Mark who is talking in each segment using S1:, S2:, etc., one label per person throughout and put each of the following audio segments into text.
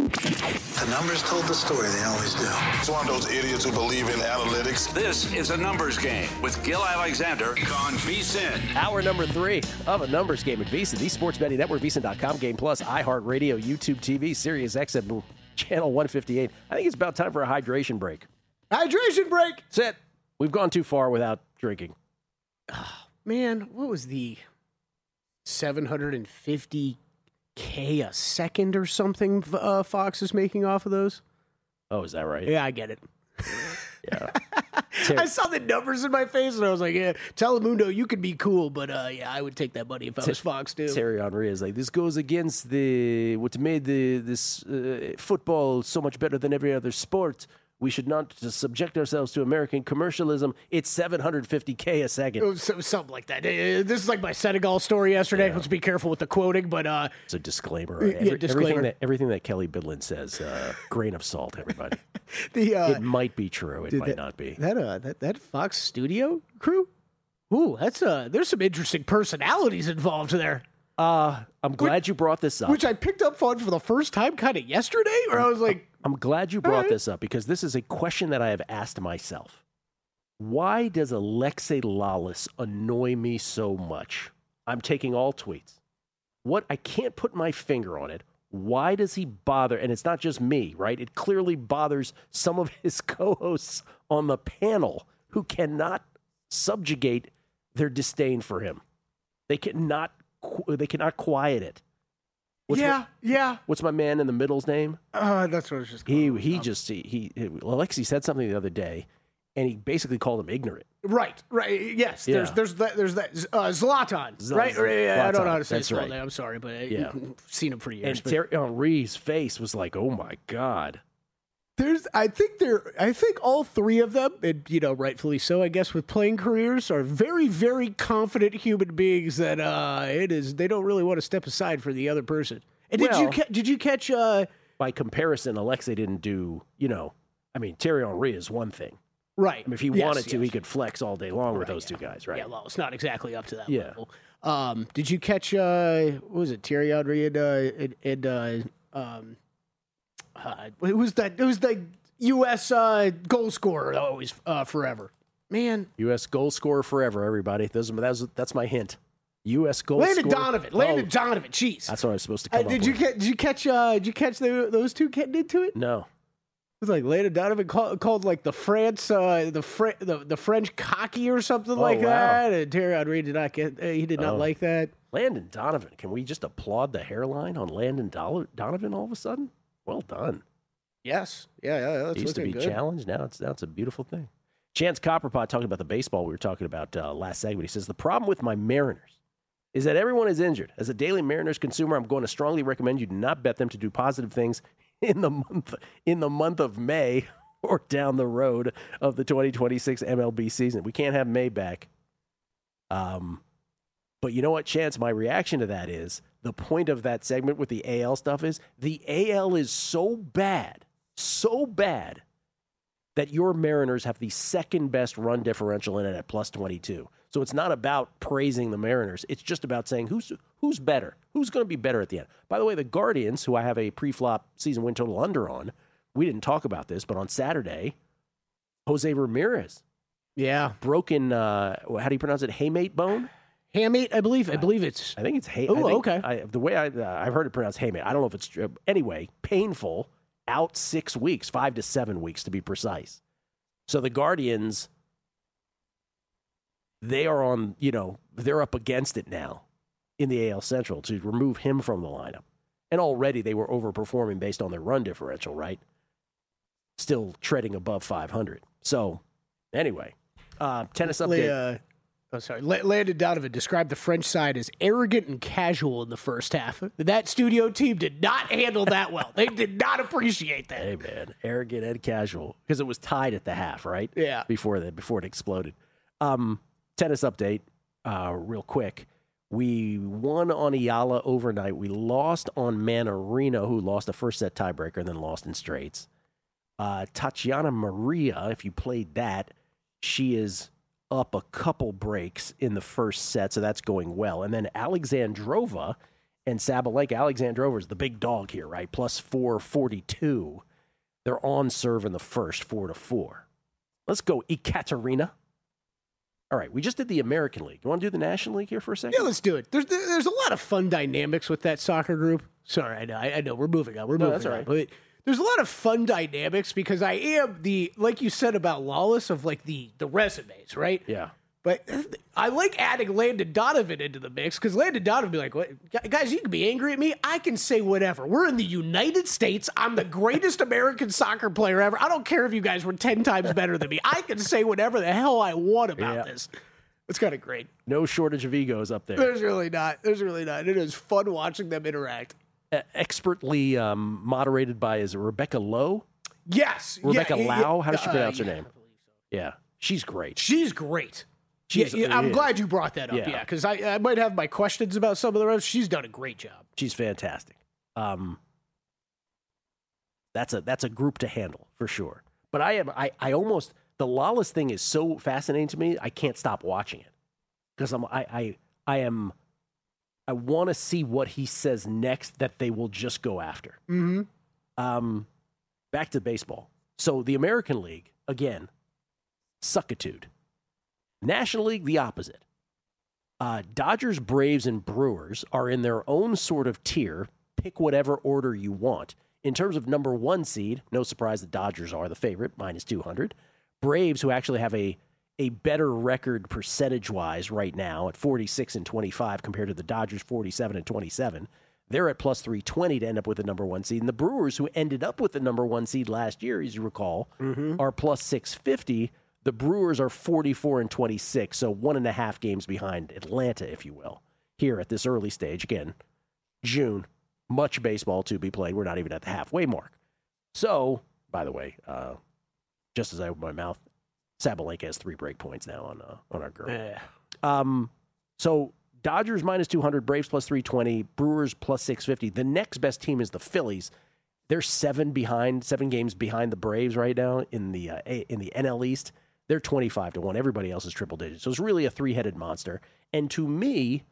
S1: The numbers told the story, they always do.
S2: It's one of those idiots who believe in analytics.
S3: This is A Numbers Game with Gil Alexander on VSiN.
S4: Hour number 3 of A Numbers Game at VSiN, the Sports Betting Network, VSiN.com, Game Plus, iHeartRadio, YouTube TV, Sirius XM, Channel 158. I think it's about time for a hydration break.
S5: Hydration break!
S4: That's it. We've gone too far without drinking.
S5: Oh, man, what was the 750K a second or something Fox is making off of those?
S4: Oh, is that right?
S5: Yeah, I get it.
S4: Yeah.
S5: I saw the numbers in my face and I was like, yeah, Telemundo, you could be cool, but yeah, I would take that money if I was Fox too.
S4: Terry Henry is like, this goes against what made this football so much better than every other sport. We should not subject ourselves to American commercialism. It's 750K a second.
S5: Something like that. This is like my Senegal story yesterday. Yeah. Let's be careful with the quoting, but
S4: it's a disclaimer. Everything that Kelly Bidlin says, grain of salt, everybody. It might be true. It might not be.
S5: That Fox studio crew? Ooh, there's some interesting personalities involved there.
S4: I'm glad you brought this up.
S5: Which I picked up on for the first time kind of yesterday, where I was like...
S4: I'm glad you brought this up because this is a question that I have asked myself. Why does Alexei Lalas annoy me so much? I'm taking all tweets. I can't put my finger on it. Why does he bother? And it's not just me, right? It clearly bothers some of his co-hosts on the panel who cannot subjugate their disdain for him. They cannot quiet it. What's my man in the middle's name?
S5: That's what I was just calling
S4: Alexei said something the other day, and he basically called him ignorant.
S5: Right. Yes.
S4: Yeah.
S5: There's that. Zlatan. Right.
S4: Zlatan.
S5: I don't know how to say his
S4: right.
S5: name. I'm sorry, but I've seen him for years.
S4: And Thierry Henry's face was like, "Oh my God."
S5: I think all three of them, and rightfully so, I guess, with playing careers, are very, very confident human beings that they don't really want to step aside for the other person. And did you catch?
S4: By comparison, Alexei didn't do. Thierry Henry is one thing,
S5: right?
S4: If he wanted to, he could flex all day long with those two guys, right?
S5: Yeah, well, it's not exactly up to that level. Did you catch? What was it? Thierry Henry and it was the U.S. Goal scorer always forever. Man.
S4: U.S. goal scorer forever, everybody. That's my hint. U.S. goal
S5: Landon
S4: scorer.
S5: Donovan. Landon Donovan. Jeez.
S4: That's what I was supposed to come up with.
S5: Did you catch those two getting into it?
S4: No.
S5: It was like Landon Donovan called like the French cocky or something that. And Thierry Henry did not like that.
S4: Landon Donovan. Can we just applaud the hairline on Landon Donovan all of a sudden? Well done.
S5: Yes. Yeah. That's
S4: used to be
S5: good.
S4: challenged. Now it's a beautiful thing. Chance Copperpot talking about the baseball we were talking about last segment. He says, the problem with my Mariners is that everyone is injured. As a daily Mariners consumer, I'm going to strongly recommend you do not bet them to do positive things in the month of May or down the road of the 2026 MLB season. We can't have May back. But you know what, Chance? My reaction to that is the point of that segment with the AL stuff is the AL is so bad that your Mariners have the second best run differential in it at plus 22. So it's not about praising the Mariners. It's just about saying who's better, who's going to be better at the end. By the way, the Guardians, who I have a pre-flop season win total under on, we didn't talk about this, but on Saturday, Jose Ramirez, broken. How do you pronounce it? Hamate bone.
S5: Hamate, I believe it's.
S4: I think it's Hamate.
S5: Oh, okay.
S4: The way I've heard it pronounced Hamate. I don't know if it's true. Anyway, painful. Out 6 weeks, 5 to 7 weeks to be precise. So the Guardians, they are on. They're up against it now in the AL Central to remove him from the lineup, and already they were overperforming based on their run differential. Right, still treading above 500. So anyway, tennis update.
S5: Landon Donovan described the French side as arrogant and casual in the first half. That studio team did not handle that well. They did not appreciate that.
S4: Hey, man, arrogant and casual. Because it was tied at the half, right?
S5: Yeah.
S4: Before it exploded. Tennis update, real quick. We won on Ayala overnight. We lost on Manarino, who lost a first set tiebreaker and then lost in straights. Tatiana Maria, if you played that, she is up a couple breaks in the first set, so that's going well. And then Alexandrova And Sabalenka, Alexandrova's the big dog here, right? Plus 442. They're on serve in the first, 4-4. Let's go Ekaterina. All right, we just did the American League. You want to do the National League here for a second?
S5: Yeah, let's do it. There's a lot of fun dynamics with that soccer group. Sorry, I know. We're moving on.
S4: That's all right.
S5: But there's a lot of fun dynamics because I am like you said about Lawless, of like the resumes, right?
S4: Yeah.
S5: But I like adding Landon Donovan into the mix because Landon Donovan be like, "What, guys? You can be angry at me. I can say whatever. We're in the United States. I'm the greatest American soccer player ever. I don't care if you guys were 10 times better than me. I can say whatever the hell I want about this." It's kind of great.
S4: No shortage of egos up there.
S5: There's really not. It is fun watching them interact.
S4: Expertly moderated by, is it Rebecca Lowe?
S5: Yes.
S4: Rebecca Lau? How does she pronounce her
S5: yeah,
S4: name? Yeah. She's great.
S5: She's great.
S4: She's-
S5: I'm glad you brought that up,
S4: Yeah.
S5: because I might have my questions about some of the rest. She's done a great job.
S4: She's fantastic. That's a group to handle for sure. But I almost, the Lawless thing is so fascinating to me. I can't stop watching it because I want to see what he says next that they will just go after.
S5: Mm-hmm.
S4: Back to baseball. So the American League again, suckitude. National League, the opposite. Dodgers, Braves, and Brewers are in their own sort of tier. Pick whatever order you want. In terms of number one seed, no surprise the Dodgers are the favorite, minus 200. Braves, who actually have a better record percentage-wise right now at 46-25 compared to the Dodgers 47-27. They're at plus 320 to end up with the number one seed. And the Brewers, who ended up with the number one seed last year, as you recall, are plus 650. The Brewers are 44-26, so 1.5 games behind Atlanta, if you will, here at this early stage. Again, June, much baseball to be played. We're not even at the halfway mark. So, by the way, just as I open my mouth, Sabalenka has 3 break points now on our girl. So Dodgers minus 200, Braves plus 320, Brewers plus 650. The next best team is the Phillies. They're 7 games behind the Braves right now in the NL East. They're 25-1. Everybody else is triple digits. So it's really a 3-headed monster. And to me,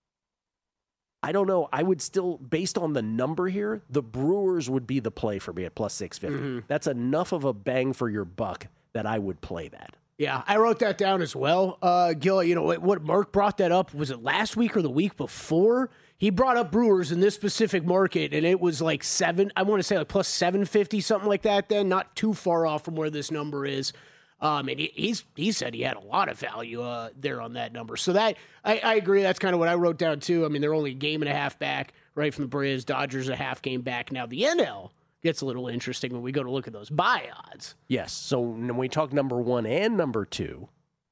S4: I don't know. I would still, based on the number here, the Brewers would be the play for me at plus 650. That's enough of a bang for your buck that I would play that.
S5: Yeah, I wrote that down as well. Gil, you know, what Mark brought that up, was it last week or the week before? He brought up Brewers in this specific market, and it was like I want to say like plus 750, something like that then, not too far off from where this number is. And he said he had a lot of value there on that number. So that, I agree, that's kind of what I wrote down too. I mean, they're only a game and a half back, right, from the Braves. Dodgers a half game back. Now, the NL gets a little interesting when we go to look at those buy odds.
S4: Yes. So when we talk number 1 and number 2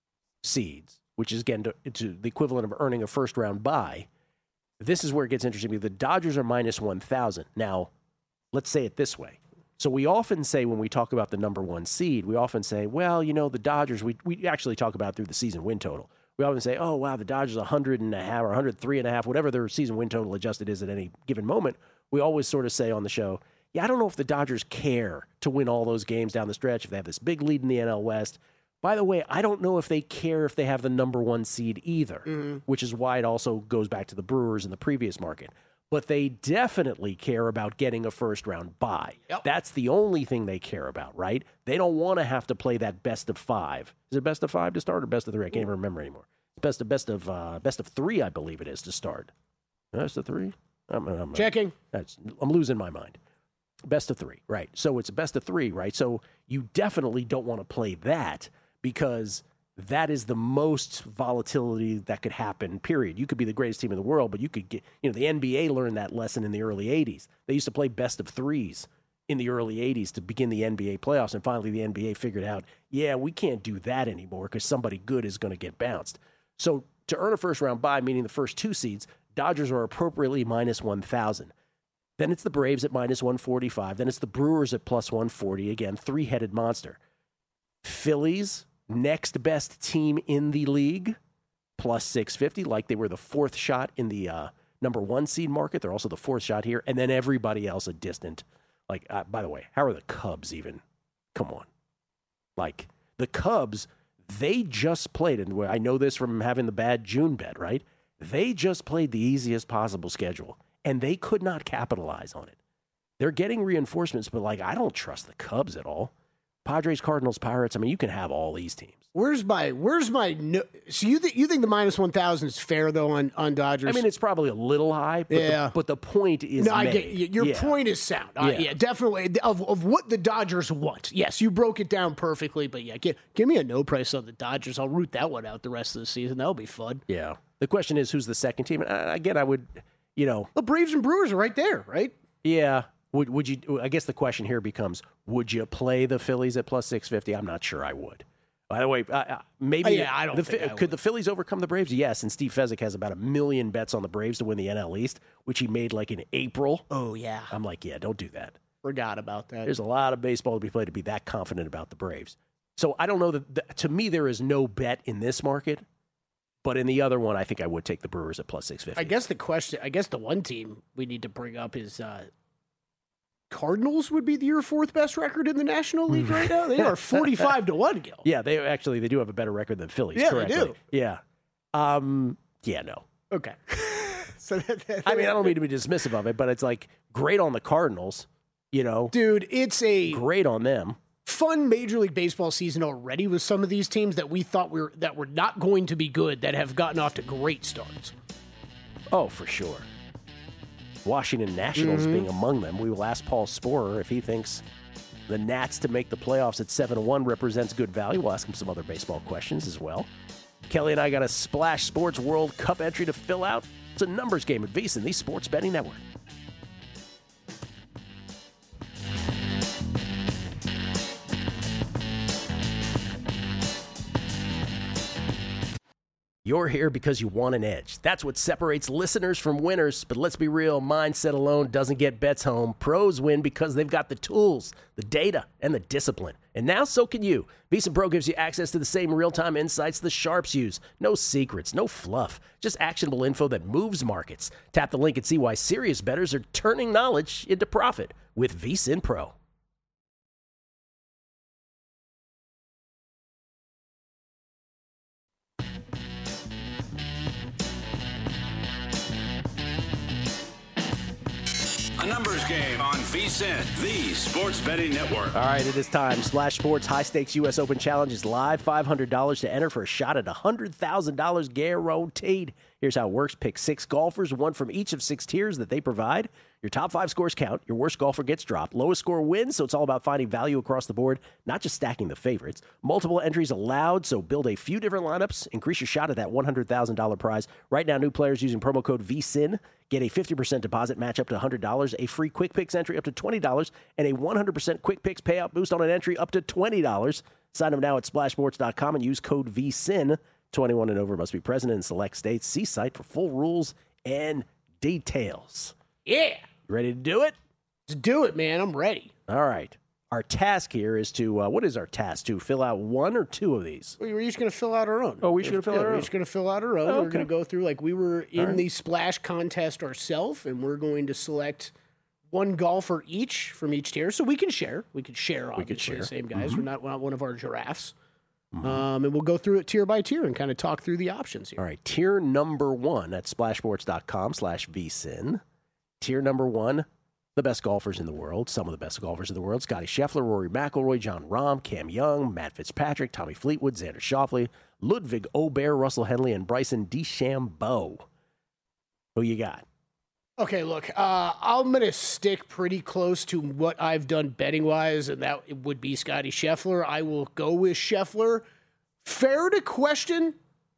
S4: seeds, which is, again, to the equivalent of earning a first-round bye, this is where it gets interesting. The Dodgers are minus 1,000. Now, let's say it this way. So we often say when we talk about the number 1 seed, we often say, well, you know, the Dodgers, we actually talk about through the season win total. We often say, oh, wow, the Dodgers 100.5 or 103.5, whatever their season win total adjusted is at any given moment. We always sort of say on the show, yeah, I don't know if the Dodgers care to win all those games down the stretch, if they have this big lead in the NL West. By the way, I don't know if they care if they have the number 1 seed either, which is why it also goes back to the Brewers in the previous market. But they definitely care about getting a first-round bye. Yep. That's the only thing they care about, right? They don't want to have to play that best of 5. Is it best of 5 to start or best of 3? I can't even remember anymore. Best of 3, I believe it is, to start. Best of 3? I'm
S5: Checking.
S4: I'm losing my mind. Best of 3, right. So it's a best of 3, right? So you definitely don't want to play that because that is the most volatility that could happen, period. You could be the greatest team in the world, but you could get, you know, the NBA learned that lesson in the early 80s. They used to play best of 3s in the early 80s to begin the NBA playoffs, and finally the NBA figured out, yeah, we can't do that anymore because somebody good is going to get bounced. So to earn a first-round bye, meaning the first 2 seeds, Dodgers are appropriately minus 1,000. Then it's the Braves at minus 145. Then it's the Brewers at plus 140. Again, 3-headed monster. Phillies, next best team in the league, plus 650, like they were the 4th shot in the number 1 seed market. They're also the 4th shot here. And then everybody else a distant. Like, by the way, how are the Cubs even? Come on. Like, the Cubs, they just played, and I know this from having the bad June bet, right? They just played the easiest possible schedule. and they could not capitalize on it. They're getting reinforcements, but I don't trust the Cubs at all. Padres, Cardinals, Pirates. I mean, you can have all these teams.
S5: Where's my no, so you think the minus 1,000 is fair though on Dodgers?
S4: I mean, it's probably a little high, but, but the point is
S5: no,
S4: made.
S5: I get your point is sound. Yeah, definitely of what the Dodgers want. Yes, you broke it down perfectly, but give me a no price on the Dodgers. I'll root that one out the rest of the season. That'll be fun.
S4: Yeah. The question is, who's the second team? Again, I would,
S5: the Braves and Brewers are right there, right?
S4: Yeah. Would you? I guess the question here becomes: would you play the Phillies at plus 650? I'm not sure I would. By the way, maybe
S5: I don't think I
S4: could
S5: would.
S4: the Phillies overcome the Braves? Yes, and Steve Fezzik has about 1 million bets on the Braves to win the NL East, which he made in April.
S5: Oh yeah,
S4: I'm don't do that.
S5: Forgot about that.
S4: There's a lot of baseball to be played to be that confident about the Braves. So I don't know to me there is no bet in this market, but in the other one, I think I would take the Brewers at plus 650.
S5: I guess the one team we need to bring up is. Cardinals would be your fourth best record in the National League right now. They are 45-1, Gil.
S4: Yeah, they do have a better record than Phillies.
S5: Yeah,
S4: correctly.
S5: they do.
S4: Yeah. No.
S5: Okay.
S4: I mean, I don't mean to be dismissive of it, but it's great on the Cardinals.
S5: Dude, it's a
S4: great on them.
S5: Fun Major League Baseball season already with some of these teams that we thought were not going to be good that have gotten off to great starts.
S4: Oh, for sure. Washington Nationals being among them. We will ask Paul Sporer if he thinks the Nats to make the playoffs at 7-1 represents good value. We'll ask him some other baseball questions as well. Kelly and I got a Splash Sports World Cup entry to fill out. It's a numbers game at VSiN, the Sports Betting Network. You're here because you want an edge. That's what separates listeners from winners. But let's be real, mindset alone doesn't get bets home. Pros win because they've got the tools, the data, and the discipline. And now so can you. VSiN Pro gives you access to the same real-time insights the sharps use. No secrets, no fluff, just actionable info that moves markets. Tap the link and see why serious bettors are turning knowledge into profit with VSiN Pro.
S3: A numbers game on VSiN, the Sports Betting Network.
S4: All right, it is time. Splash Sports High Stakes U.S. Open Challenge is live. $500 to enter for a shot at $100,000 guaranteed. Here's how it works. Pick 6 golfers, one from each of 6 tiers that they provide. Your top 5 scores count. Your worst golfer gets dropped. Lowest score wins, so it's all about finding value across the board, not just stacking the favorites. Multiple entries allowed, so build a few different lineups. Increase your shot at that $100,000 prize. Right now, new players using promo code VSiN get a 50% deposit match up to $100, a free Quick Picks entry up to $20, and a 100% Quick Picks payout boost on an entry up to $20. Sign up now at splashsports.com and use code VSiN. 21 and over must be present in select states. See site for full rules and details.
S5: Yeah.
S4: You ready to do it?
S5: Let's do it, man. I'm ready.
S4: All right. Our task here is to, what is our task? To fill out 1 or 2 of these?
S5: We're each going to fill out our own.
S4: Oh, we're each going to fill out our own?
S5: We're each going to fill out our own.
S4: Oh, okay.
S5: We're going to go through, we were in the Splash contest ourselves, and we're going to select one golfer each from each tier, so we can share. We could share, obviously, the same guys. We're not one of our giraffes. And we'll go through it tier by tier and kind of talk through the options here.
S4: All right. Tier number 1 at splashsports.com/VSiN. Tier number 1, the best golfers in the world, some of the best golfers in the world: Scotty Scheffler, Rory McIlroy, Jon Rahm, Cam Young, Matt Fitzpatrick, Tommy Fleetwood, Xander Schauffele, Ludwig Aubert, Russell Henley, and Bryson DeChambeau. Who you got?
S5: Okay, look, I'm going to stick pretty close to what I've done betting-wise, and that would be Scotty Scheffler. I will go with Scheffler. Fair to question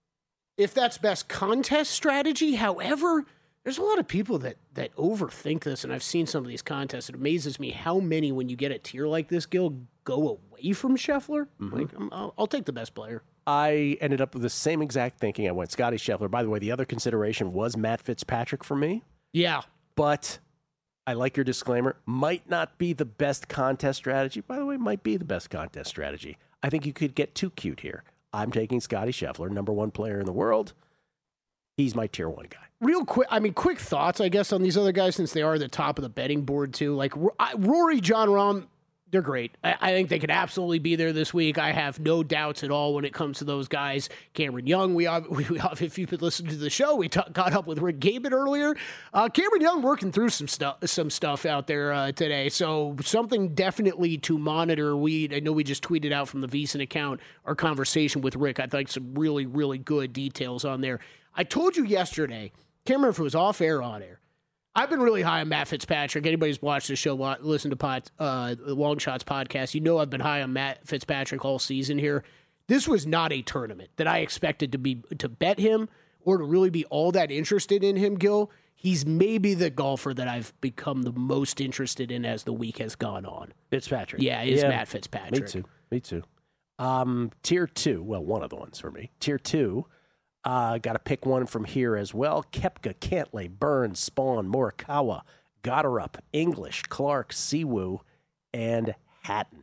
S5: if that's best contest strategy. However, there's a lot of people that overthink this, and I've seen some of these contests. It amazes me how many, when you get a tier like this, Gil, go away from Scheffler. I'll take the best player.
S4: I ended up with the same exact thinking. I went Scotty Scheffler. By the way, the other consideration was Matt Fitzpatrick for me.
S5: Yeah.
S4: But I like your disclaimer. Might not be the best contest strategy. By the way, might be the best contest strategy. I think you could get too cute here. I'm taking Scotty Scheffler, number 1 player in the world. He's my tier 1 guy.
S5: Real quick, quick thoughts, I guess, on these other guys since they are the top of the betting board, too. Rory, Jon Rahm, They're great. I think they could absolutely be there this week. I have no doubts at all when it comes to those guys. Cameron Young, we if you've been listening to the show, we got up with Rick Gabin earlier. Cameron Young working through some stuff out there today. So something definitely to monitor. I know we just tweeted out from the VSiN account our conversation with Rick. I think some really, really good details on there. I told you yesterday, can't remember if it was off air or on air, I've been really high on Matt Fitzpatrick. Anybody who's watched the show, listen to Long Shots podcast, you know I've been high on Matt Fitzpatrick all season here. This was not a tournament that I expected to bet him or to really be all that interested in him, Gil. He's maybe the golfer that I've become the most interested in as the week has gone on.
S4: Fitzpatrick.
S5: Yeah, it's Matt Fitzpatrick.
S4: Me too. Tier 2, well, one of the ones for me. Tier 2. Got to pick one from here as well. Koepka, Cantlay, Burns, Spawn, Morikawa, Goddard, English, Clark, Siwoo, and Hatton.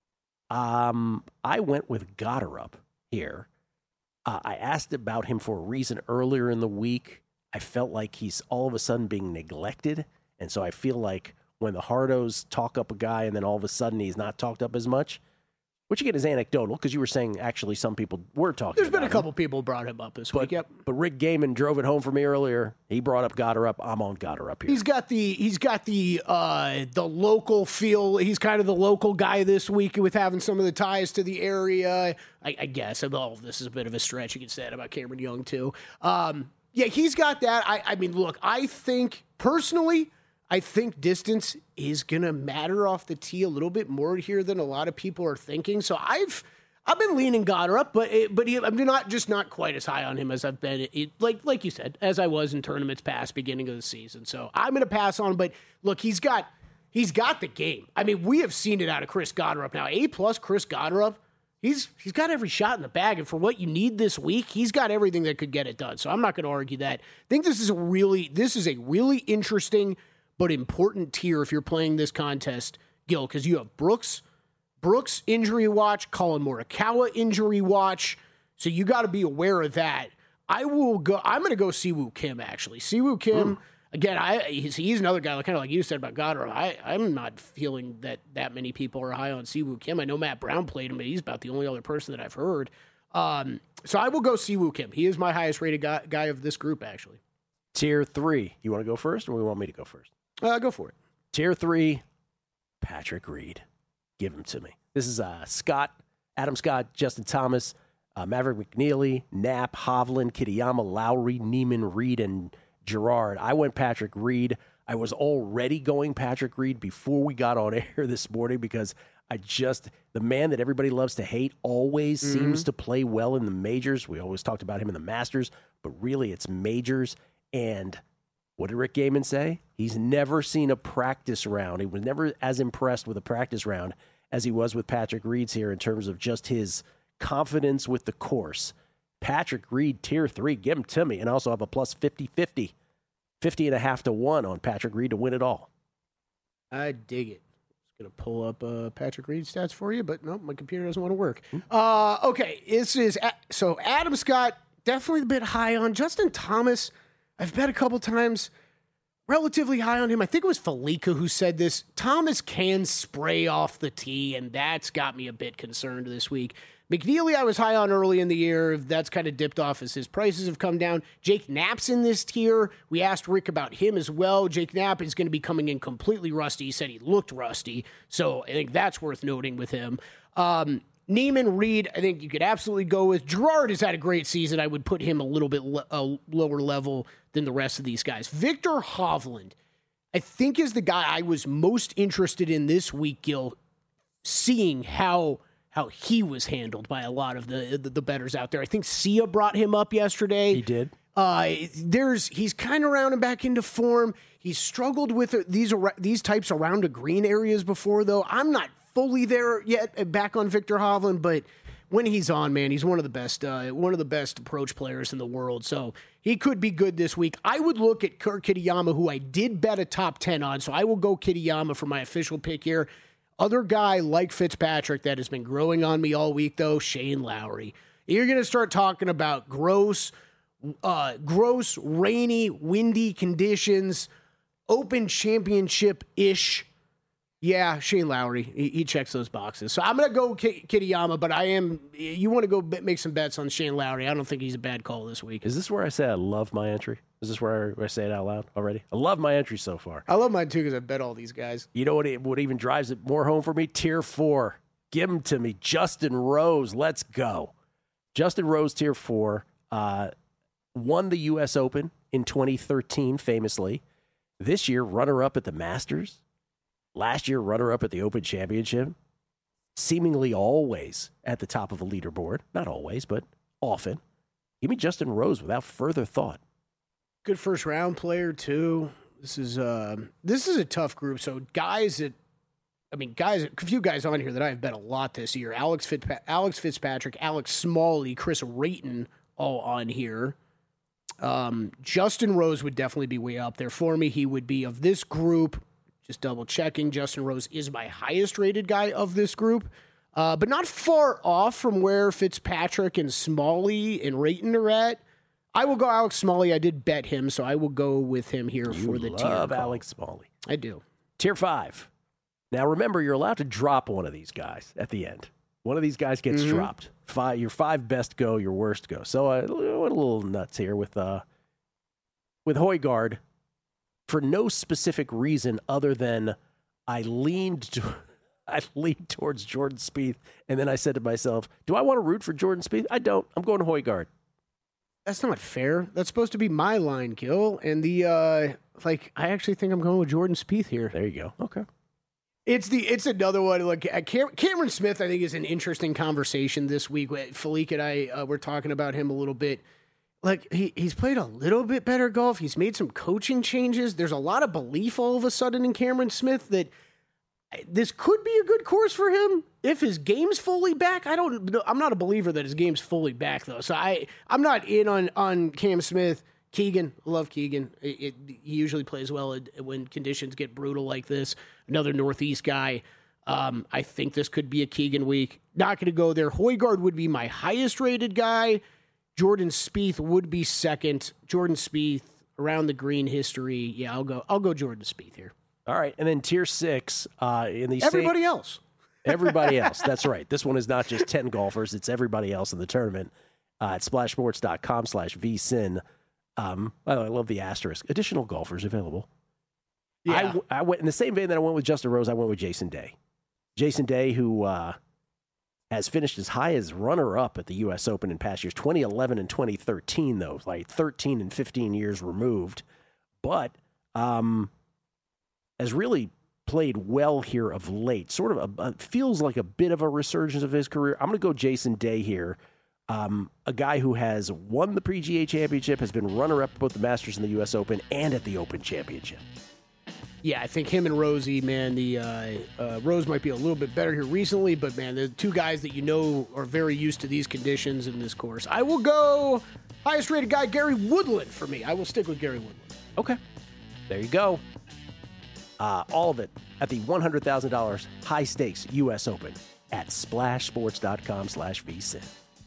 S4: I went with Goddard here. I asked about him for a reason earlier in the week. I felt like he's all of a sudden being neglected, and so I feel like when the Hardos talk up a guy and then all of a sudden he's not talked up as much, which again is anecdotal, because you were saying actually some people were talking about him.
S5: There's been a couple people brought him up this week, yep.
S4: But Rick Gaiman drove it home for me earlier. He brought up Goddard. I'm on Goddard here.
S5: He's got the local feel. He's kind of the local guy this week with having some of the ties to the area. I guess. All of this is a bit of a stretch. You could say that about Cameron Young too. Yeah, he's got that. I mean, look, I think distance is going to matter off the tee a little bit more here than a lot of people are thinking. So I've been leaning Goddard up, but I'm not quite as high on him as I've been, like you said, as I was in tournaments past beginning of the season. So I'm going to pass on him. But look, he's got the game. I mean, we have seen it out of Chris Goddard now. A+ Chris Goddard. He's got every shot in the bag, and for what you need this week, he's got everything that could get it done. So I'm not going to argue that. I think this is a really interesting but important tier if you're playing this contest, Gil, because you have Brooks injury watch, Colin Morikawa injury watch, so you got to be aware of that. I'm going to go Siwoo Kim, actually. Siwoo Kim, again, he's another guy, kind of like you said about Goddard. I'm not feeling that many people are high on Siwoo Kim. I know Matt Brown played him, but he's about the only other person that I've heard. So I will go Siwoo Kim. He is my highest rated guy of this group, actually.
S4: Tier 3. You want to go first, or we want me to go first?
S5: Go for it.
S4: Tier 3, Patrick Reed. Give him to me. This is Adam Scott, Justin Thomas, Maverick McNeely, Knapp, Hovland, Kitayama, Lowry, Neiman, Reed, and Gerard. I went Patrick Reed. I was already going Patrick Reed before we got on air this morning because the man that everybody loves to hate always seems to play well in the majors. We always talked about him in the Masters, but really it's majors. And what did Rick Gaiman say? He's never seen a practice round. He was never as impressed with a practice round as he was with Patrick Reed's here in terms of just his confidence with the course. Patrick Reed, Tier 3, give him to me. And I also have a plus 50-50, 50.5 to 1 on Patrick Reed to win it all.
S5: I dig it. I was going to pull up Patrick Reed stats for you, but no, my computer doesn't want to work. Okay, so Adam Scott, definitely a bit high on. Justin Thomas, I've bet a couple times, relatively high on him. I think it was Felica who said this. Thomas can spray off the tee, and that's got me a bit concerned this week. McNeely I was high on early in the year. That's kind of dipped off as his prices have come down. Jake Knapp's in this tier. We asked Rick about him as well. Jake Knapp is going to be coming in completely rusty. He said he looked rusty, so I think that's worth noting with him. Neiman, Reed, I think you could absolutely go with. Gerard has had a great season. I would put him a little bit lower level than the rest of these guys. Victor Hovland, I think, is the guy I was most interested in this week, Gil, seeing how he was handled by a lot of the bettors out there. I think Sia brought him up yesterday.
S4: He did.
S5: He's kind of rounding back into form. He's struggled with these types around the green areas before, though. I'm not fully there yet back on Victor Hovland, but when he's on, man, he's one of the best approach players in the world. So he could be good this week. I would look at Kurt Kitayama, who I did bet a top 10 on. So I will go Kitayama for my official pick here. Other guy like Fitzpatrick that has been growing on me all week, though, Shane Lowry. You're going to start talking about gross, rainy, windy conditions, Open Championship-ish Yeah, Shane Lowry. He checks those boxes. So I'm going to go Kitayama, but you want to go make some bets on Shane Lowry. I don't think he's a bad call this week.
S4: Is this where I say I love my entry? Is this where I say it out loud already? I love my entry so far.
S5: I love mine too because I bet all these guys.
S4: You know what even drives it more home for me? Tier 4. Give him to me. Justin Rose. Let's go. Justin Rose, Tier 4, won the U.S. Open in 2013 famously. This year, runner-up at the Masters. Last year, runner-up at the Open Championship. Seemingly always at the top of a leaderboard. Not always, but often. Give me Justin Rose without further thought.
S5: Good first-round player, too. This is a tough group. So a few guys on here that I've bet a lot this year. Alex Fitzpatrick, Alex Smalley, Chris Rayton, all on here. Justin Rose would definitely be way up there for me. He would be of this group. Just double checking. Justin Rose is my highest rated guy of this group, but not far off from where Fitzpatrick and Smalley and Rayton are at. I will go Alex Smalley. I did bet him, so I will go with him here for the tier.
S4: You love Alex Smalley.
S5: I do.
S4: Tier 5. Now remember, you're allowed to drop one of these guys at the end. One of these guys gets dropped. Your 5 best go, your worst go. So I went a little nuts here with Højgaard. For no specific reason other than I leaned towards Jordan Spieth, and then I said to myself, do I want to root for Jordan Spieth? I don't. I'm going to Højgaard.
S5: That's not fair. That's supposed to be my line, Gil. And I actually think I'm going with Jordan Spieth here.
S4: There you go. Okay.
S5: It's another one. Like Cameron Smith, I think, is an interesting conversation this week. Felique and I were talking about him a little bit. Like, he's played a little bit better golf. He's made some coaching changes. There's a lot of belief all of a sudden in Cameron Smith that this could be a good course for him if his game's fully back. I'm not a believer that his game's fully back, though. So I'm not in on Cam Smith. Keegan, love Keegan. He usually plays well when conditions get brutal like this. Another Northeast guy. I think this could be a Keegan week. Not going to go there. Højgaard would be my highest rated guy. Jordan Spieth would be second. Jordan Spieth, around the green history. Yeah, I'll go Jordan Spieth here.
S4: All right, and then tier 6 in the
S5: everybody else.
S4: Everybody else. That's right. This one is not just 10 golfers; it's everybody else in the tournament. At splashsports.com/vsin. I love the asterisk. Additional golfers available. Yeah. I went in the same vein that I went with Justin Rose. I went with Jason Day. Jason Day, who has finished as high as runner-up at the U.S. Open in past years, 2011 and 2013, though, like 13 and 15 years removed. But has really played well here of late. Sort of feels like a bit of a resurgence of his career. I'm going to go Jason Day here. A guy who has won the PGA Championship, has been runner-up at both the Masters and the U.S. Open and at the Open Championship.
S5: Yeah, I think him and Rosie, man, Rose might be a little bit better here recently, but, man, the two guys that you know are very used to these conditions in this course. I will go highest-rated guy, Gary Woodland, for me. I will stick with Gary Woodland.
S4: Okay. There you go. All of it at the $100,000 high-stakes U.S. Open at splashsports.com/vsin.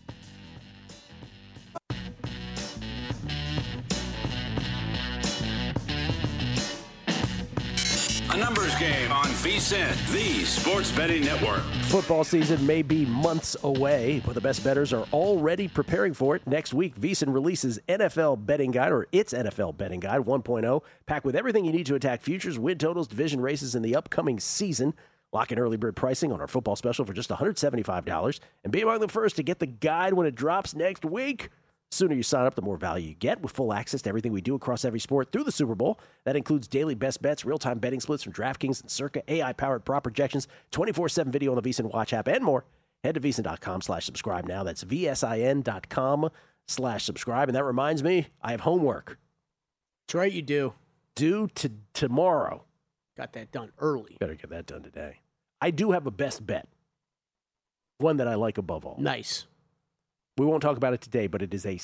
S3: A numbers game on VSiN, the sports betting network.
S4: Football season may be months away, but the best bettors are already preparing for it. Next week, VSiN releases NFL Betting Guide, or its NFL Betting Guide 1.0, packed with everything you need to attack futures, win totals, division races in the upcoming season. Lock in early bird pricing on our football special for just $175, and be among the first to get the guide when it drops next week. The sooner you sign up, the more value you get, with full access to everything we do across every sport through the Super Bowl. That includes daily best bets, real-time betting splits from DraftKings and Circa, AI-powered prop projections, 24/7 video on the VSiN Watch app, and more. Head to VSiN.com/subscribe now. That's VSIN.com/subscribe. And that reminds me, I have homework.
S5: That's right, you do.
S4: Due to tomorrow.
S5: Got that done early.
S4: Better get that done today. I do have a best bet. One that I like above all.
S5: Nice.
S4: We won't talk about it today, but it is a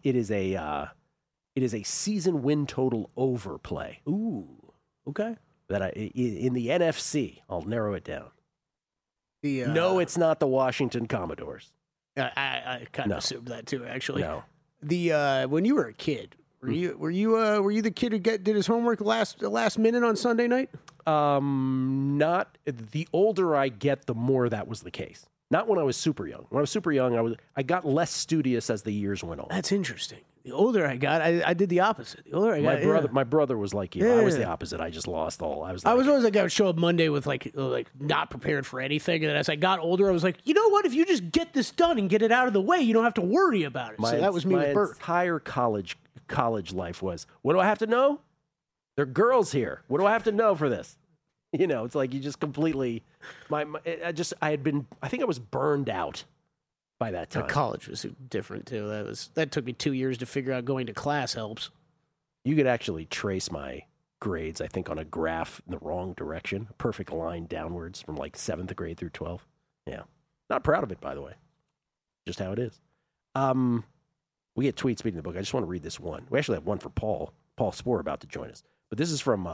S4: season win total over play.
S5: Ooh, okay.
S4: That in the NFC, I'll narrow it down.
S5: No,
S4: it's not the Washington Commodores.
S5: I kind of assumed that too, actually.
S4: No.
S5: When you were a kid, Were you the kid who did his homework the last minute on Sunday night?
S4: Not the older I get, the more that was the case. Not when I was super young. When I was super young, I got less studious as the years went on.
S5: That's interesting. The older I got, I did the opposite. The older I got,
S4: my brother was like you. I was the opposite. I just lost all. I was always
S5: like, I would show up Monday with like not prepared for anything, and then as I got older, I was like, you know what? If you just get this done and get it out of the way, you don't have to worry about it. So that was me with Bert.
S4: My entire college life was, what do I have to know? There are girls here. What do I have to know for this? You know, it's like you just completely. I think I was burned out by that time.
S5: College was different too. That took me 2 years to figure out going to class helps.
S4: You could actually trace my grades, I think, on a graph in the wrong direction, a perfect line downwards from like 7th grade through 12th. Yeah, not proud of it, by the way. Just how it is. We get tweets speaking of the book. I just want to read this one. We actually have one for Paul Sporer about to join us, but this is from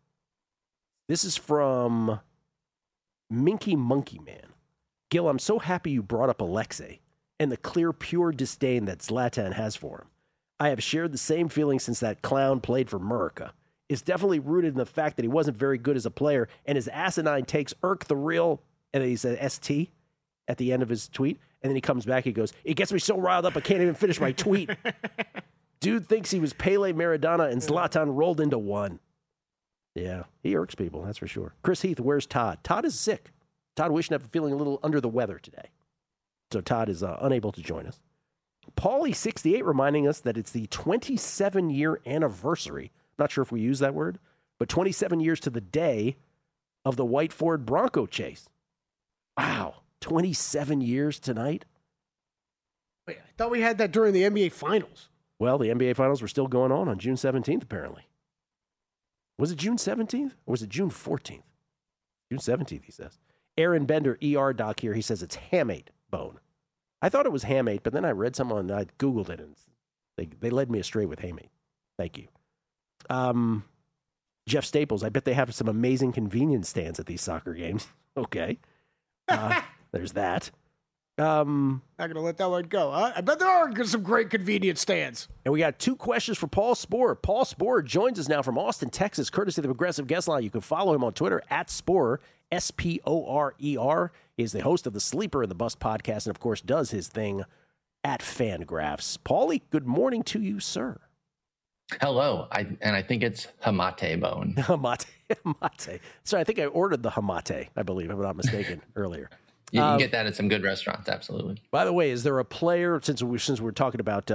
S4: Minky Monkey Man. Gil, I'm so happy you brought up Alexei and the clear, pure disdain that Zlatan has for him. I have shared the same feeling since that clown played for Murica. It's definitely rooted in the fact that he wasn't very good as a player, and his asinine takes irk the real, and then he said ST at the end of his tweet, and then he comes back, he goes, it gets me so riled up I can't even finish my tweet. Dude thinks he was Pele, Maradona, and Zlatan rolled into one. Yeah, he irks people, that's for sure. Chris Heath, where's Todd? Todd is sick. Todd Wishnev feeling a little under the weather today. So Todd is unable to join us. Paulie68 reminding us that it's the 27-year anniversary. Not sure if we use that word, but 27 years to the day of the white Ford Bronco chase. Wow, 27 years tonight?
S5: Wait, I thought we had that during the NBA Finals.
S4: Well, the NBA Finals were still going on June 17th, apparently. Was it June 17th or was it June 14th? June 17th, he says. Aaron Bender, ER doc here, he says it's hamate bone. I thought it was hamate, but then I read someone, I Googled it, and they led me astray with hamate. Thank you. Jeff Staples, I bet they have some amazing convenience stands at these soccer games. Okay. There's that.
S5: Not going to let that one go, huh? I bet there are some great convenience stands.
S4: And we got 2 questions for Paul Sporer. Paul Sporer joins us now from Austin, Texas, courtesy of the Progressive Guest Line. You can follow him on Twitter at Sporer, Sporer. He is the host of the Sleeper and the Bust podcast and, of course, does his thing at Fangraphs. Paulie, good morning to you, sir.
S6: Hello. I think it's hamate bone.
S4: Hamate. Sorry, I think I ordered the hamate, I believe, if I'm not mistaken, earlier.
S6: You can get that at some good restaurants, absolutely.
S4: By the way, is there a player, since we're talking about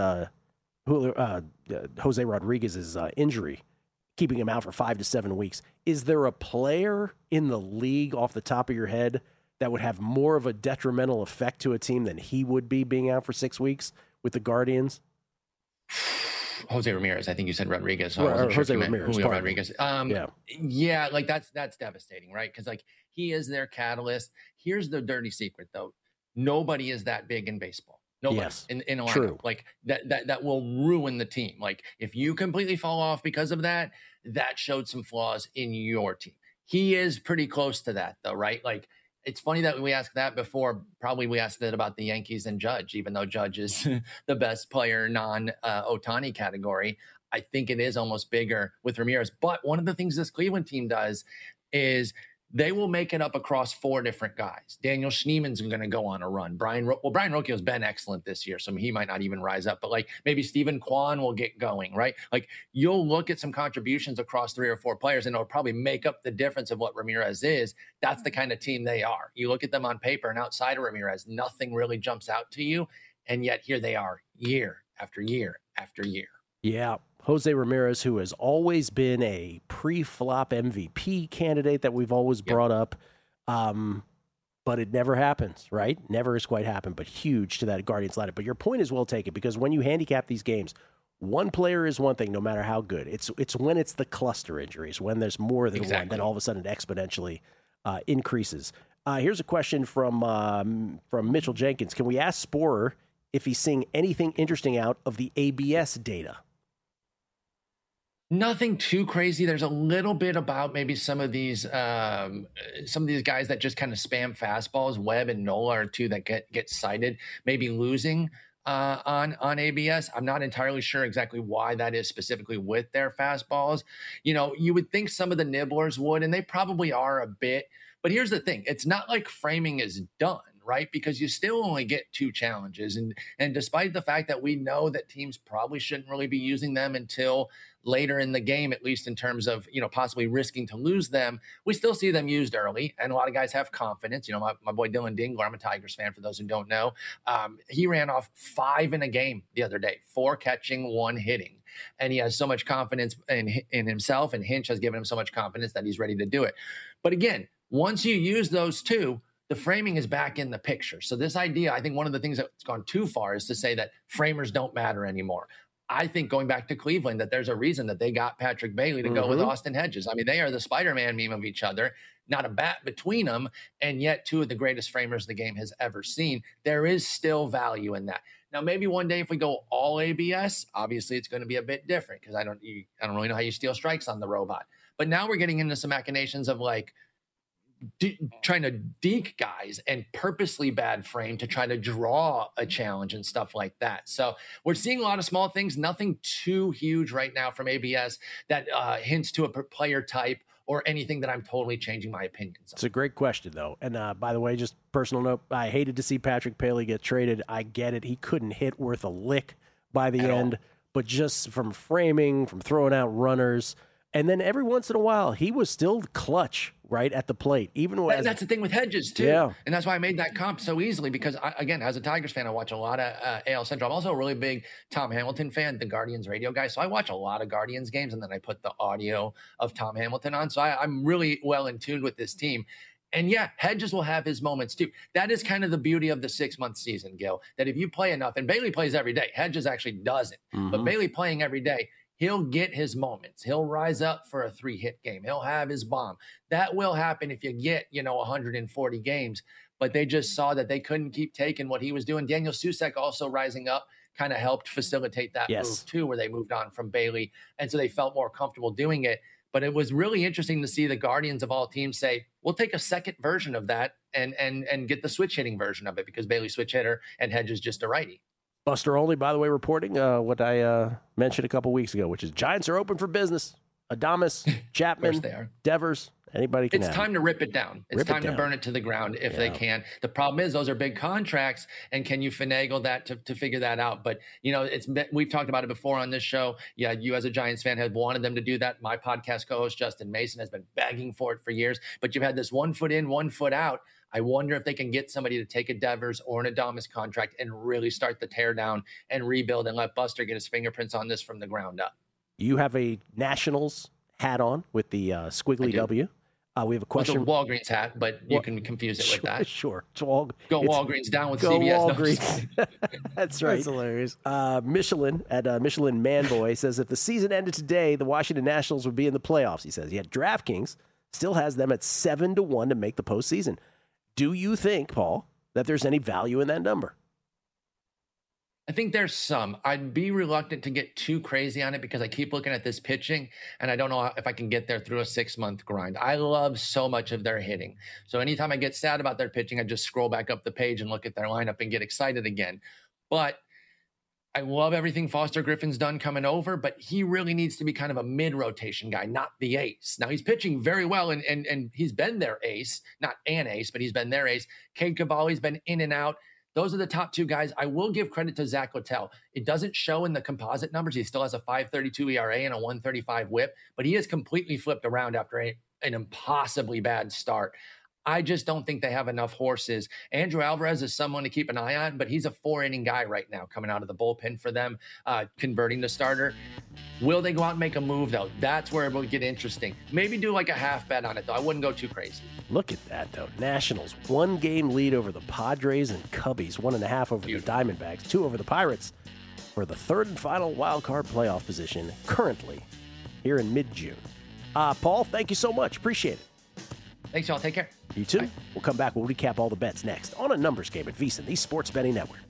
S4: Jose Rodriguez's injury, keeping him out for 5 to 7 weeks, is there a player in the league off the top of your head that would have more of a detrimental effect to a team than he would be being out for 6 weeks with the Guardians?
S6: Jose Ramirez. I think you said Rodriguez. So
S4: Jose Ramirez.
S6: Julio Rodriguez. Yeah, like that's devastating, right? Because like he is their catalyst. Here's the dirty secret, though. Nobody is that big in baseball. Nobody in a lineup.
S4: True.
S6: Like that will ruin the team. Like if you completely fall off because of that, that showed some flaws in your team. He is pretty close to that, though, right? Like it's funny that we asked that before. Probably we asked that about the Yankees and Judge, even though Judge is the best player non-Ohtani category. I think it is almost bigger with Ramirez. But one of the things this Cleveland team does is they will make it up across 4 different guys. Daniel Schneeman's going to go on a run. Brian Rocchio's been excellent this year, so he might not even rise up. But like maybe Stephen Kwan will get going, right? Like you'll look at some contributions across 3 or 4 players, and it'll probably make up the difference of what Ramirez is. That's the kind of team they are. You look at them on paper, and outside of Ramirez, nothing really jumps out to you. And yet here they are year after year after year.
S4: Yeah. Jose Ramirez, who has always been a pre-flop MVP candidate that we've always brought up, but it never happens, right? Never has quite happened, but huge to that Guardians lineup. But your point is well taken, because when you handicap these games, one player is one thing, no matter how good. It's when it's the cluster injuries, when there's more than one, then all of a sudden it exponentially increases. Here's a question from Mitchell Jenkins. Can we ask Sporer if he's seeing anything interesting out of the ABS data?
S6: Nothing too crazy. There's a little bit about maybe some of these guys that just kind of spam fastballs. Webb and Nola are 2 that get cited, maybe losing. on ABS. I'm not entirely sure exactly why that is specifically with their fastballs. You know, you would think some of the nibblers would, and they probably are a bit. But here's the thing. It's not like framing is done, right? Because you still only get 2 challenges. And despite the fact that we know that teams probably shouldn't really be using them until later in the game, at least in terms of, you know, possibly risking to lose them, we still see them used early. And a lot of guys have confidence. You know, my boy Dylan Dingler, I'm a Tigers fan for those who don't know. He ran off 5 in a game the other day, 4 catching, 1 hitting. And he has so much confidence in himself, and Hinch has given him so much confidence that he's ready to do it. But again, once you use those 2, the framing is back in the picture. So this idea, I think one of the things that's gone too far is to say that framers don't matter anymore. I think going back to Cleveland, that there's a reason that they got Patrick Bailey to go with Austin Hedges. I mean, they are the Spider-Man meme of each other, not a bat between them, and yet 2 of the greatest framers the game has ever seen. There is still value in that. Now, maybe one day if we go all ABS, obviously it's going to be a bit different because I don't really know how you steal strikes on the robot. But now we're getting into some machinations of like, trying to deke guys and purposely bad frame to try to draw a challenge and stuff like that. So we're seeing a lot of small things, nothing too huge right now from ABS that hints to a player type or anything that I'm totally changing my opinions on.
S4: It's a great question, though. And by the way, just personal note, I hated to see Patrick Bailey get traded. I get it. He couldn't hit worth a lick by the end, but just from framing, from throwing out runners, and then every once in a while, he was still clutch right at the plate. Even when
S6: that's the thing with Hedges too,
S4: yeah.
S6: And that's why I made that comp so easily because again, as a Tigers fan, I watch a lot of AL Central. I'm also a really big Tom Hamilton fan, the Guardians radio guy. So I watch a lot of Guardians games, and then I put the audio of Tom Hamilton on. So I'm really well in tune with this team. And yeah, Hedges will have his moments too. That is kind of the beauty of the 6-month season, Gil. That if you play enough, and Bailey plays every day, Hedges actually doesn't, but Bailey playing every day, he'll get his moments. He'll rise up for a 3-hit game. He'll have his bomb. That will happen if you get, 140 games. But they just saw that they couldn't keep taking what he was doing. Daniel Susek also rising up kind of helped facilitate that move too, where they moved on from Bailey. And so they felt more comfortable doing it. But it was really interesting to see the Guardians of all teams say, we'll take a second version of that and get the switch hitting version of it because Bailey's switch hitter and Hedges just a righty.
S4: Buster Olney, by the way, reporting what I mentioned a couple weeks ago, which is Giants are open for business. Adames, Chapman, Devers, anybody can.
S6: It's time to rip it down. It's time to burn it to the ground if they can. The problem is those are big contracts, and can you finagle that to figure that out? But we've talked about it before on this show. Yeah, you as a Giants fan have wanted them to do that. My podcast co-host Justin Mason has been begging for it for years. But you've had this 1 foot in, 1 foot out. I wonder if they can get somebody to take a Devers or an Adames contract and really start the tear down and rebuild and let Buster get his fingerprints on this from the ground up.
S4: You have a Nationals hat on with the squiggly W. We have a question.
S6: It's a Walgreens hat, but you can confuse it with that.
S4: Sure.
S6: Go Walgreens, down with
S4: go
S6: CBS.
S4: Walgreens. That's right.
S5: That's hilarious.
S4: Michelin at Michelin Manboy says if the season ended today, the Washington Nationals would be in the playoffs. He says, yet DraftKings still has them at 7-1 to make the postseason. Do you think, Paul, that there's any value in that number?
S6: I think there's some. I'd be reluctant to get too crazy on it because I keep looking at this pitching and I don't know if I can get there through a 6-month grind. I love so much of their hitting. So anytime I get sad about their pitching, I just scroll back up the page and look at their lineup and get excited again. But I love everything Foster Griffin's done coming over, but he really needs to be kind of a mid-rotation guy, not the ace. Now, he's pitching very well, and he's been their ace, not an ace, but he's been their ace. Cade Cavalli's been in and out. Those are the top 2 guys. I will give credit to Zach Littell. It doesn't show in the composite numbers. He still has a 5.32 ERA and a 1.35 whip, but he has completely flipped around after an impossibly bad start. I just don't think they have enough horses. Andrew Alvarez is someone to keep an eye on, but he's a 4-inning guy right now coming out of the bullpen for them, converting to starter. Will they go out and make a move, though? That's where it will get interesting. Maybe do like a half bet on it, though. I wouldn't go too crazy.
S4: Look at that, though. Nationals, 1-game lead over the Padres and Cubbies, 1.5 over the Diamondbacks, 2 over the Pirates for the 3rd and final wild card playoff position currently here in mid-June. Paul, thank you so much. Appreciate it.
S6: Thanks, y'all. Take care.
S4: You too.
S6: Bye.
S4: We'll come back. We'll recap all the bets next on a numbers game at VSiN, the Sports Betting Network.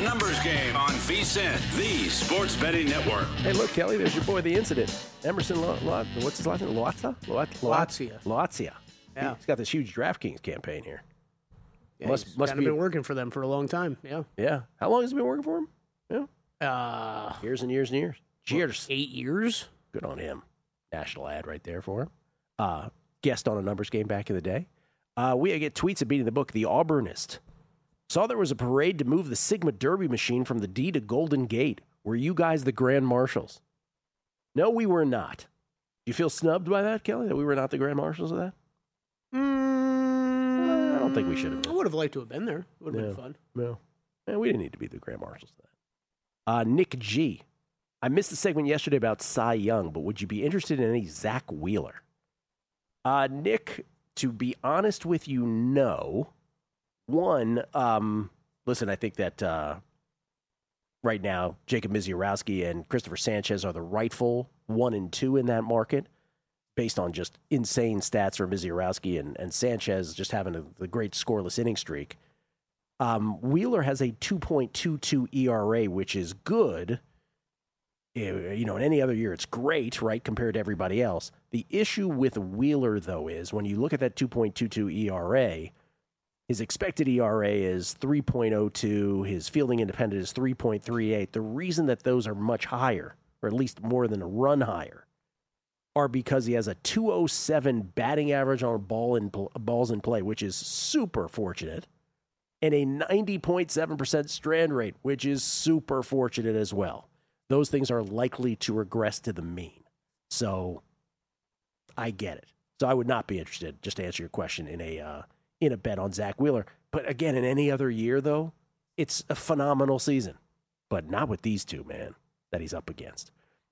S3: Numbers Game on VSiN, the Sports Betting Network.
S4: Hey, look, Kelly, there's your boy, The Incident. Emerson, what's his last name? Loazza.
S5: Yeah.
S4: He's got this huge DraftKings campaign here.
S5: Yeah, must been working for them for a long time. Yeah.
S4: Yeah. How long has it been working for him?
S5: Yeah.
S4: Years and years and years. Cheers.
S5: 8 years.
S4: Good on him. National ad right there for him. Guest on a Numbers Game back in the day. We get tweets of Beating the Book. The Auburnist saw there was a parade to move the Sigma Derby machine from the D to Golden Gate. Were you guys the Grand Marshals? No, we were not. You feel snubbed by that, Kelly, that we were not the Grand Marshals of that? I don't think we should have been.
S5: I would have liked to have been there. It would have been fun.
S4: No. Man, we didn't need to be the Grand Marshals of that. Nick G. I missed the segment yesterday about Cy Young, but would you be interested in any Zach Wheeler? Nick, to be honest with you, no. One, listen, I think that right now, Jacob Misiorowski and Christopher Sanchez are the rightful 1 and 2 in that market, based on just insane stats for Misiorowski and Sanchez just having the great scoreless inning streak. Wheeler has a 2.22 ERA, which is good. You know, in any other year, it's great, right, compared to everybody else. The issue with Wheeler, though, is when you look at that 2.22 ERA, his expected ERA is 3.02. His fielding independent is 3.38. The reason that those are much higher, or at least more than a run higher, are because he has a 207 batting average on balls in play, which is super fortunate, and a 90.7% strand rate, which is super fortunate as well. Those things are likely to regress to the mean. So I get it. So I would not be interested, just to answer your question, in a bet on Zach Wheeler. But again, in any other year, though, it's a phenomenal season. But not with these two, man, that he's up against.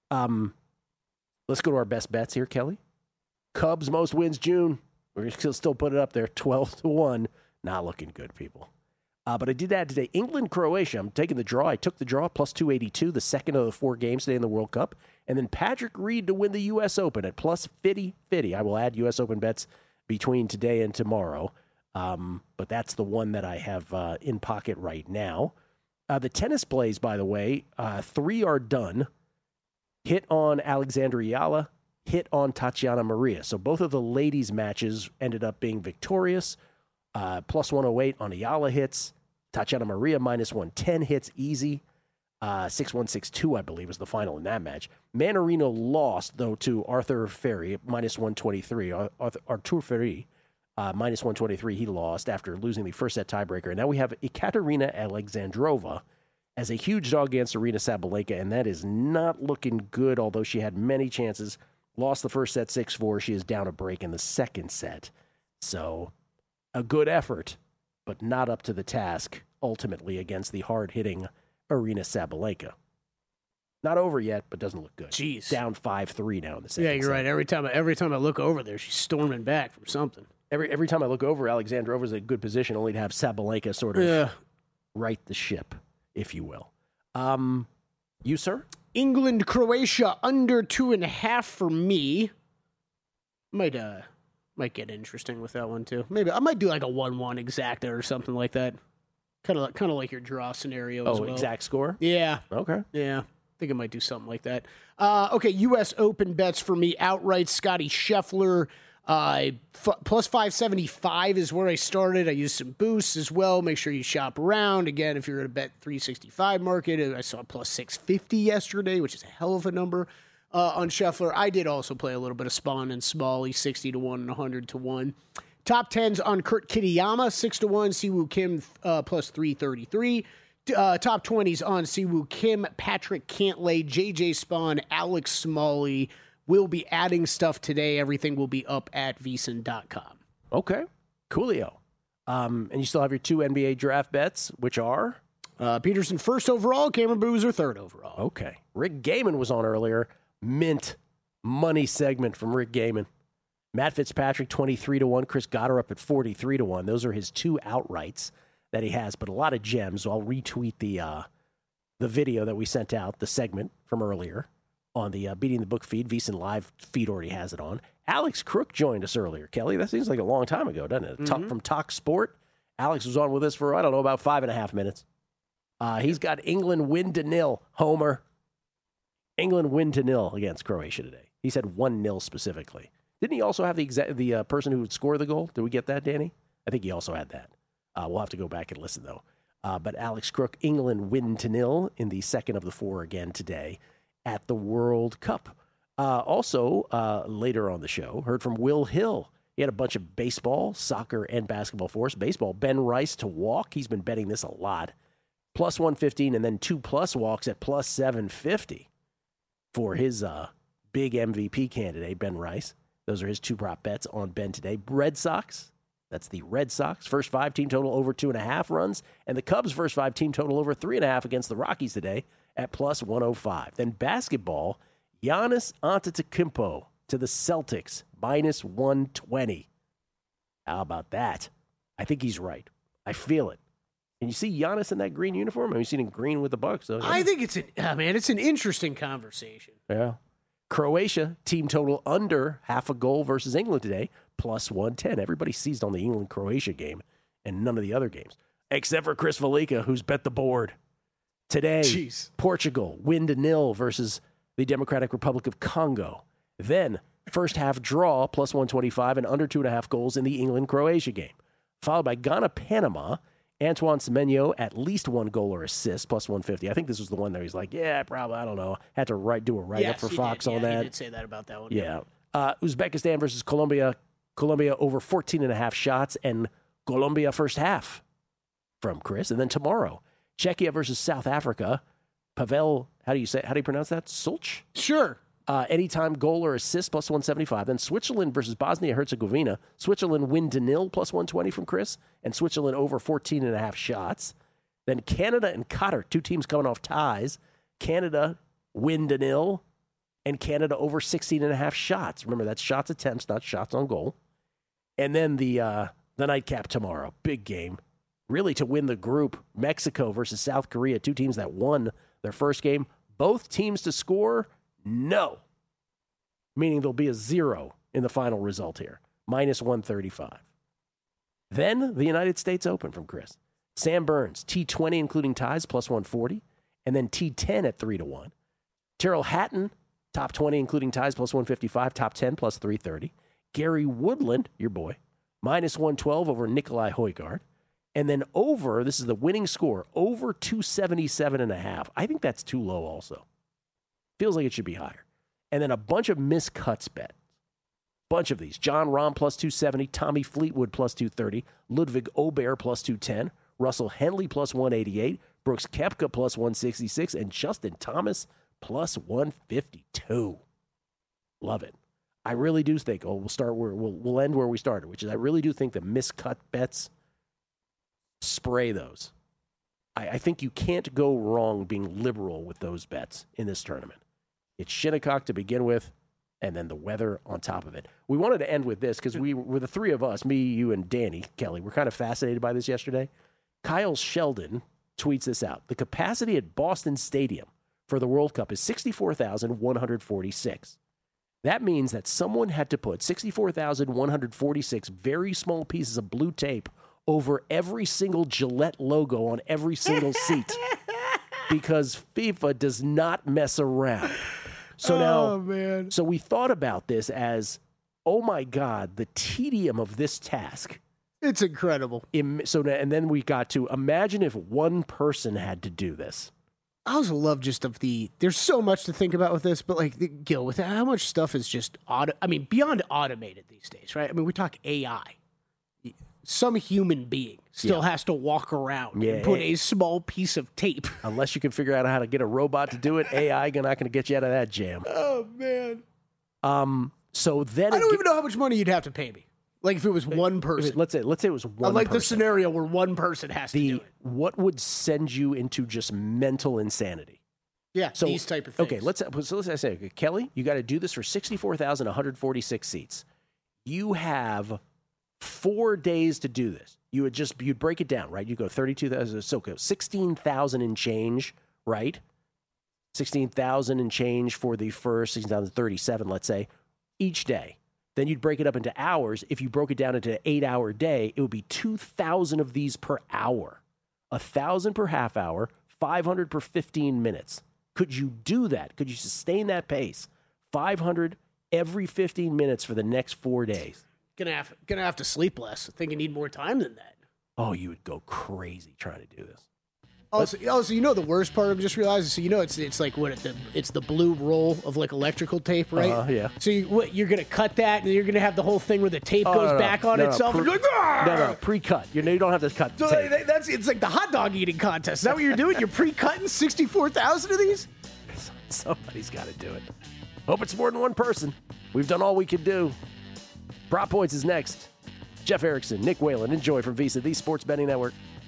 S4: Let's go to our best bets here, Kelly. Cubs most wins June. We're going to still put it up there, 12-1. Not looking good, people. But I did add today, England-Croatia. I'm taking the draw. I took the draw, plus 282, the second of the 4 games today in the World Cup. And then Patrick Reed to win the U.S. Open at plus 50. I will add U.S. Open bets between today and tomorrow. But that's the one that I have in pocket right now. The tennis plays, by the way, 3 are done. Hit on Alexandra Yala, hit on Tatiana Maria. So both of the ladies' matches ended up being victorious. Plus 108 on Ayala hits. Tatiana Maria minus 110 hits easy. 6-1, 6-2, I believe, was the final in that match. Manarino lost, though, to Arthur Ferry, minus 123. Artur Ferry, minus 123, he lost after losing the first set tiebreaker. And now we have Ekaterina Alexandrova as a huge dog against Aryna Sabalenka, and that is not looking good, although she had many chances. Lost the first set 6-4. She is down a break in the second set. So a good effort, but not up to the task, ultimately, against the hard-hitting Aryna Sabalenka. Not over yet, but doesn't look good.
S5: Jeez.
S4: Down 5-3 now in the second
S5: Yeah, you're
S4: set.
S5: right. Every time I look over there, she's storming back from something.
S4: Every time I look over, Alexandrova's in a good position, only to have Sabalenka sort of right the ship, if you will. You, sir?
S5: England, Croatia, under 2.5 for me. Might get interesting with that one, too. Maybe I might do like a 1-1 exacta or something like that. Kind of like your draw scenario as well.
S4: Exact score?
S5: Yeah.
S4: Okay.
S5: Yeah. I think I might do something like that. Okay, U.S. Open bets for me. Outright, Scotty Scheffler. Plus 575 is where I started. I used some boosts as well. Make sure you shop around. Again, if you're at a bet 365 market, I saw plus 650 yesterday, which is a hell of a number on Scheffler. I did also play a little bit of Spawn and Smalley, 60-1 and 100-1. Top 10s on Kurt Kitayama, 6-1. Siwoo Kim plus 333. Top 20s on Siwoo Kim, Patrick Cantlay, JJ Spawn, Alex Smalley. We'll be adding stuff today. Everything will be up at vsin.com.
S4: Okay. Coolio. And you still have your 2 NBA draft bets, which are?
S5: Peterson first overall, Cameron Boozer third overall.
S4: Okay. Rick Gaiman was on earlier. Mint money segment from Rick Gaiman. Matt Fitzpatrick, 23-1. Chris Goddard up at 43-1. Those are his 2 outrights that he has, but a lot of gems. So I'll retweet the video that we sent out, the segment from earlier, on the Beating the Book feed. VSiN Live feed already has it on. Alex Crook joined us earlier, Kelly. That seems like a long time ago, doesn't it? From Talk Sport. Alex was on with us for, I don't know, about 5.5 minutes. He's got England win to 0. Homer. England win to 0 against Croatia today. He said 1-0 specifically. Didn't he also have the person who would score the goal? Did we get that, Danny? I think he also had that. We'll have to go back and listen, though. But Alex Crook, England win to 0 in the second of the 4 again today at the World Cup. Also, later on the show, heard from Will Hill. He had a bunch of baseball, soccer, and basketball for us. Baseball, Ben Rice to walk. He's been betting this a lot. Plus 115, and then 2+ walks at plus 750 for his big MVP candidate, Ben Rice. Those are his 2 prop bets on Ben today. Red Sox, that's the Red Sox. First 5 team total over 2.5 runs. And the Cubs' first 5 team total over 3.5 against the Rockies today at plus 105. Then basketball, Giannis Antetokounmpo to the Celtics, minus 120. How about that? I think he's right. I feel it. Can you see Giannis in that green uniform? Have you seen him green with the Bucks? So, yeah.
S5: I think it's an interesting conversation.
S4: Yeah. Croatia, team total under half a goal versus England today, plus 110. Everybody seized on the England-Croatia game and none of the other games, except for Chris Valika, who's bet the board. Today, Portugal, win to 0 versus the Democratic Republic of Congo. Then, first half draw, plus 125, and under 2.5 goals in the England-Croatia game. Followed by Ghana-Panama, Antoine Semenyo, at least 1 goal or assist, plus 150. I think this was the one that he's like, I don't know. Had to do a write-up for Fox on that.
S5: He did say that about that one.
S4: Yeah. Uzbekistan versus Colombia. Colombia over 14.5 shots, and Colombia first half from Chris. And then tomorrow, Czechia versus South Africa. Pavel, how do you pronounce that? Sulch?
S5: Sure.
S4: Anytime goal or assist, plus 175. Then Switzerland versus Bosnia-Herzegovina. Switzerland win to 0, plus 120 from Chris. And Switzerland over 14.5 shots. Then Canada and Qatar, 2 teams coming off ties. Canada win to 0. And Canada over 16.5 shots. Remember, that's shots attempts, not shots on goal. And then the nightcap tomorrow. Big game. Really to win the group. Mexico versus South Korea. 2 teams that won their first game. Both teams to score. No. Meaning there'll be a 0 in the final result here. Minus 135. Then the United States Open from Chris. Sam Burns, T20 including ties, plus 140. And then T10 at 3-1. Tyrrell Hatton, top 20 including ties, plus 155. Top 10, plus 330. Gary Woodland, your boy, minus 112 over Nikolai Højgaard. And then over, this is the winning score, over 277.5. I think that's too low also. Feels like it should be higher. And then a bunch of miscuts bet. Bunch of these. John Rahm plus 270, Tommy Fleetwood plus 230, Ludwig Aubert plus 210, Russell Henley plus 188, Brooks Koepka plus 166, and Justin Thomas plus 152. Love it. I really do think, we'll end where we started, which is I really do think the miscut bets, spray those. I think you can't go wrong being liberal with those bets in this tournament. It's Shinnecock to begin with, and then the weather on top of it. We wanted to end with this because we were the 3 of us, me, you, and Danny Kelly. We're kind of fascinated by this yesterday. Kyle Sheldon tweets this out. The capacity at Boston Stadium for the World Cup is 64,146. That means that someone had to put 64,146 very small pieces of blue tape over every single Gillette logo on every single seat because FIFA does not mess around. So so we thought about this as, oh my God, the tedium of this task.
S5: It's incredible.
S4: And then we got to imagine if one person had to do this.
S5: I also love there's so much to think about with this, but Gil, with how much stuff is just beyond automated these days, right? I mean, we talk AI. Some human being still has to walk around and put a small piece of tape.
S4: Unless you can figure out how to get a robot to do it, AI not going to get you out of that jam.
S5: Oh, man.
S4: So then
S5: I don't even know how much money you'd have to pay me. Like if it was one person.
S4: Let's say it was one person.
S5: I like the scenario where one person has to do it.
S4: What would send you into just mental insanity?
S5: Yeah, so, these type of things.
S4: Okay, let's say, Kelly, you got to do this for 64,146 seats. You have 4 days to do this. You'd break it down, right? You go 32,000, so 16,000 and change, right? 16,000 and change for the first 16,037, let's say, each day. Then you'd break it up into hours. If you broke it down into an 8-hour day, it would be 2,000 of these per hour. 1,000 per half hour, 500 per 15 minutes. Could you do that? Could you sustain that pace? 500 every 15 minutes for the next 4 days.
S5: Gonna have to sleep less. I think you need more time than that.
S4: Oh, you would go crazy trying to do this.
S5: Also, you know the worst part I'm just realizing. So you know it's like it's the blue roll of like electrical tape, right?
S4: Yeah.
S5: So you're gonna cut that, and you're gonna have the whole thing where the tape goes back on itself. And you're like,
S4: no, pre-cut. You don't have to cut the
S5: so
S4: tape.
S5: it's like the hot dog eating contest. Is that what you're doing? You're pre-cutting 64,000 of these?
S4: Somebody's got to do it. Hope it's more than one person. We've done all we could do. Prop Points is next. Jeff Erickson, Nick Whalen, enjoy from VSiN, the Sports Betting Network.